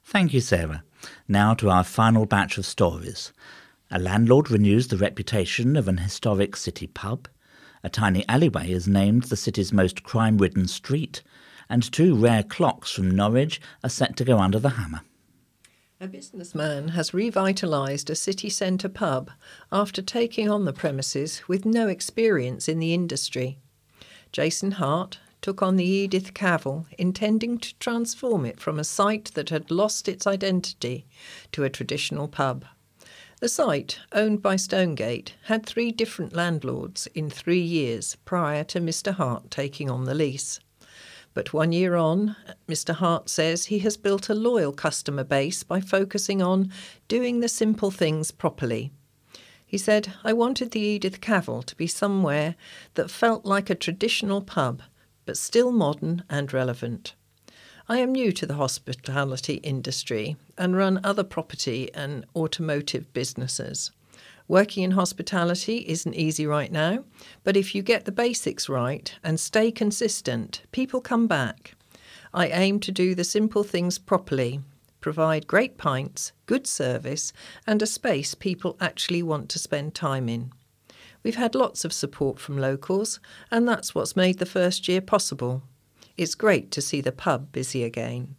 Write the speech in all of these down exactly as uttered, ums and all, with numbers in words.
Thank you, Sarah. Now to our final batch of stories. A landlord renews the reputation of an historic city pub. A tiny alleyway is named the city's most crime-ridden street. And two rare clocks from Norwich are set to go under the hammer. A businessman has revitalised a city centre pub after taking on the premises with no experience in the industry. Jason Hart took on the Edith Cavell, intending to transform it from a site that had lost its identity to a traditional pub. The site, owned by Stonegate, had three different landlords in three years prior to Mister Hart taking on the lease. But one year on, Mister Hart says he has built a loyal customer base by focusing on doing the simple things properly. He said, "I wanted the Edith Cavell to be somewhere that felt like a traditional pub, but still modern and relevant. I am new to the hospitality industry and run other property and automotive businesses. Working in hospitality isn't easy right now, but if you get the basics right and stay consistent, people come back. I aim to do the simple things properly, provide great pints, good service, and a space people actually want to spend time in. We've had lots of support from locals, and that's what's made the first year possible. It's great to see the pub busy again."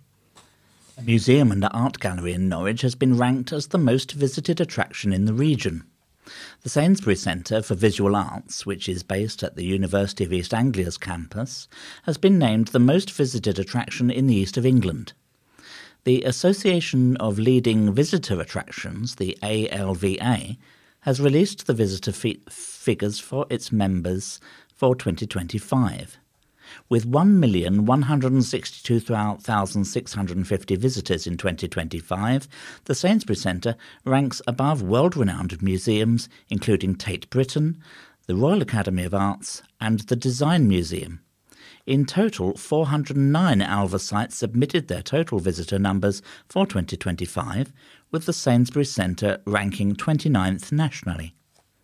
A museum and art gallery in Norwich has been ranked as the most visited attraction in the region. The Sainsbury's Centre for Visual Arts, which is based at the University of East Anglia's campus, has been named the most visited attraction in the east of England. The Association of Leading Visitor Attractions, the A L V A, has released the visitor fi- figures for its members for twenty twenty-five. With one million one hundred sixty-two thousand six hundred fifty visitors in twenty twenty-five, the Sainsbury's Centre ranks above world-renowned museums including Tate Britain, the Royal Academy of Arts and the Design Museum. In total, four hundred nine Alva sites submitted their total visitor numbers for twenty twenty-five, with the Sainsbury's Centre ranking twenty-ninth nationally.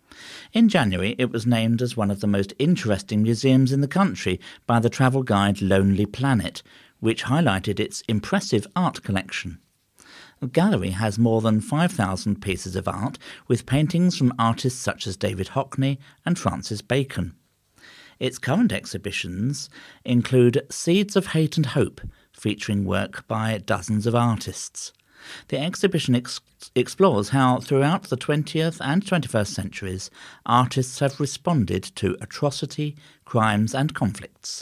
In January, it was named as one of the most interesting museums in the country by the travel guide Lonely Planet, which highlighted its impressive art collection. The gallery has more than five thousand pieces of art, with paintings from artists such as David Hockney and Francis Bacon. Its current exhibitions include Seeds of Hate and Hope, featuring work by dozens of artists. The exhibition ex- explores how, throughout the twentieth and twenty-first centuries, artists have responded to atrocity, crimes and conflicts.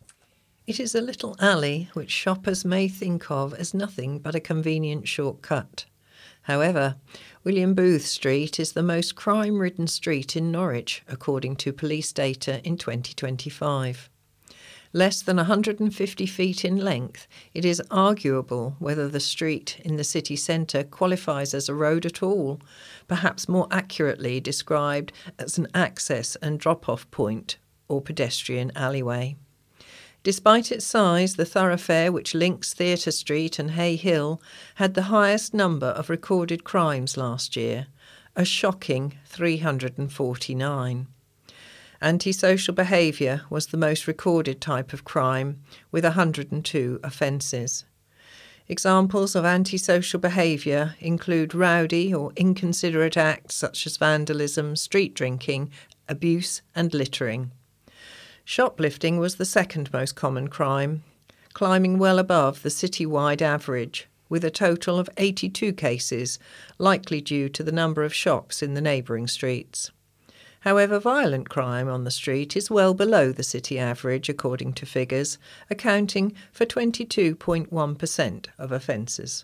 It is a little alley which shoppers may think of as nothing but a convenient shortcut. However, William Booth Street is the most crime-ridden street in Norwich, according to police data in twenty twenty-five. Less than one hundred fifty feet in length, it is arguable whether the street in the city centre qualifies as a road at all, perhaps more accurately described as an access and drop-off point or pedestrian alleyway. Despite its size, the thoroughfare which links Theatre Street and Hay Hill had the highest number of recorded crimes last year, a shocking three hundred forty-nine. Antisocial behaviour was the most recorded type of crime, with one hundred two offences. Examples of antisocial behaviour include rowdy or inconsiderate acts such as vandalism, street drinking, abuse and littering. Shoplifting was the second most common crime, climbing well above the city-wide average, with a total of eighty-two cases, likely due to the number of shops in the neighbouring streets. However, violent crime on the street is well below the city average, according to figures, accounting for twenty-two point one percent of offences.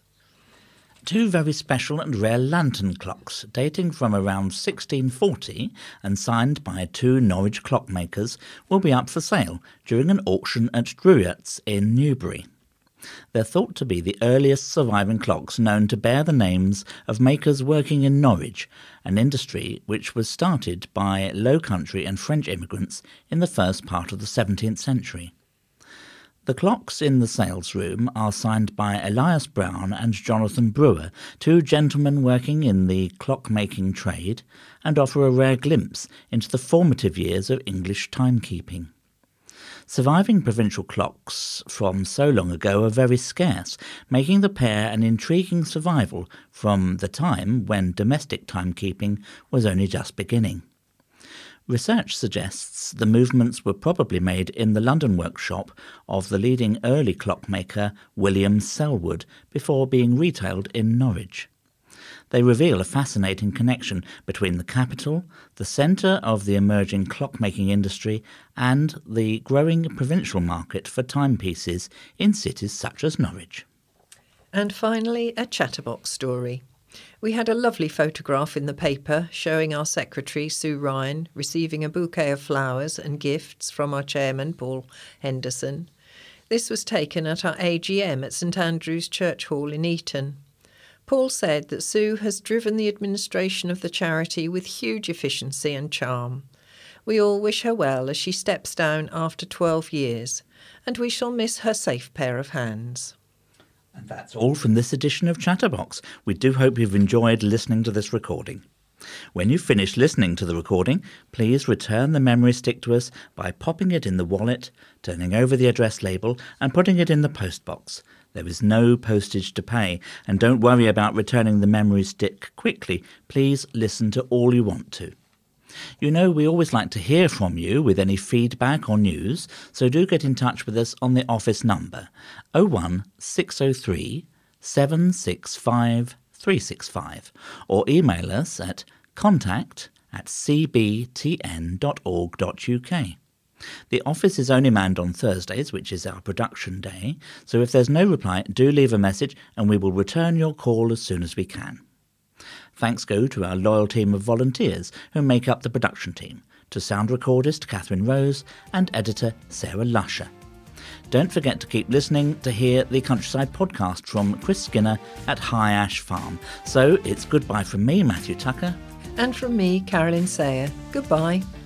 Two very special and rare lantern clocks, dating from around sixteen forty and signed by two Norwich clockmakers, will be up for sale during an auction at Drewitts in Newbury. They're thought to be the earliest surviving clocks known to bear the names of makers working in Norwich, an industry which was started by Low Country and French immigrants in the first part of the seventeenth century. The clocks in the sales room are signed by Elias Brown and Jonathan Brewer, two gentlemen working in the clockmaking trade, and offer a rare glimpse into the formative years of English timekeeping. Surviving provincial clocks from so long ago are very scarce, making the pair an intriguing survival from the time when domestic timekeeping was only just beginning. Research suggests the movements were probably made in the London workshop of the leading early clockmaker William Selwood before being retailed in Norwich. They reveal a fascinating connection between the capital, the centre of the emerging clockmaking industry, and the growing provincial market for timepieces in cities such as Norwich. And finally, a chatterbox story. We had a lovely photograph in the paper showing our secretary, Sue Ryan, receiving a bouquet of flowers and gifts from our chairman, Paul Henderson. This was taken at our A G M at St Andrew's Church Hall in Eton. Paul said that Sue has driven the administration of the charity with huge efficiency and charm. We all wish her well as she steps down after twelve years, and we shall miss her safe pair of hands. And that's all from this edition of Chatterbox. We do hope you've enjoyed listening to this recording. When you've finished listening to the recording, please return the memory stick to us by popping it in the wallet, turning over the address label and putting it in the post box. There is no postage to pay, and don't worry about returning the memory stick quickly. Please listen to all you want to. You know, we always like to hear from you with any feedback or news, so do get in touch with us on the office number oh one six oh three, seven six five, three six five or email us at contact at c b t n dot org dot u k. The office is only manned on Thursdays, which is our production day, so if there's no reply, do leave a message and we will return your call as soon as we can. Thanks go to our loyal team of volunteers who make up the production team, to sound recordist Catherine Rose and editor Sarah Lusher. Don't forget to keep listening to hear the Countryside podcast from Chris Skinner at High Ash Farm. So it's goodbye from me, Matthew Tucker. And from me, Carolyn Sayer. Goodbye.